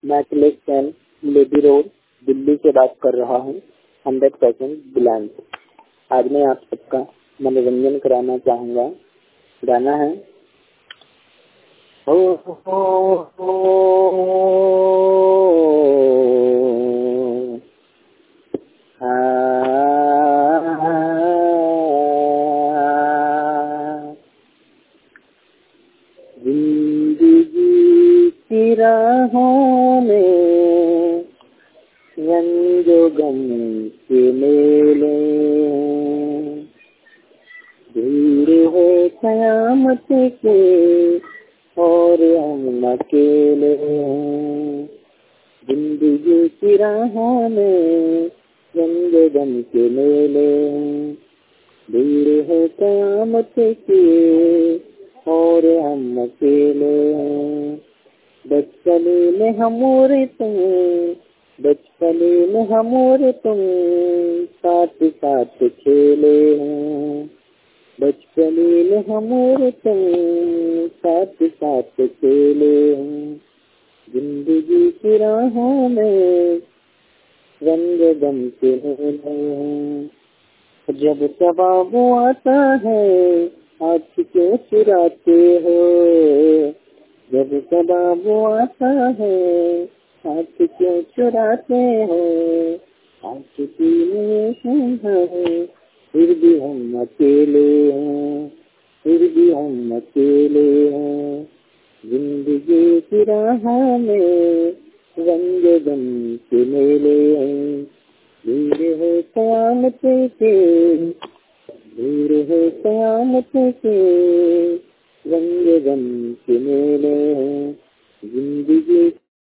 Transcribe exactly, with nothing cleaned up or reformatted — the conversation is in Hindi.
मैं कलेक्शन लेडी रोड दिल्ली से बात कर रहा हूँ, हंड्रेड परसेंट ब्लैंक। आज मैं आप सबका मनोरंजन कराना चाहूँगा। गाना है हो हो हो जिंदगी की राहों में रंगो गम के मेले, दूर है कयामत के और हम अकेले। जिंदगी की राहों में रंगो गम के मेले, दूर है कयामत के और हम अकेले। बचपने में हम और तुम, बचपने में हम और तुम साथ साथ खेले हैं। बचपने में हम और तुम साथ साथ खेले हैं। जिंदगी की राहों में रंग गम के मेले हैं। जब सबाब आता है हाथ क्यों चुराते हो, जब सबाब आता है हाथ क्यों चुराते हो। हाथ पीने हैं फिर भी हम अकेले हैं, फिर भी हम अकेले हैं। जिंदगी की राहों में रंग गम के मेले हैं। दूर है कयामत के, दूर है कयामत के रंग गम के मेले हैं। जिंदगी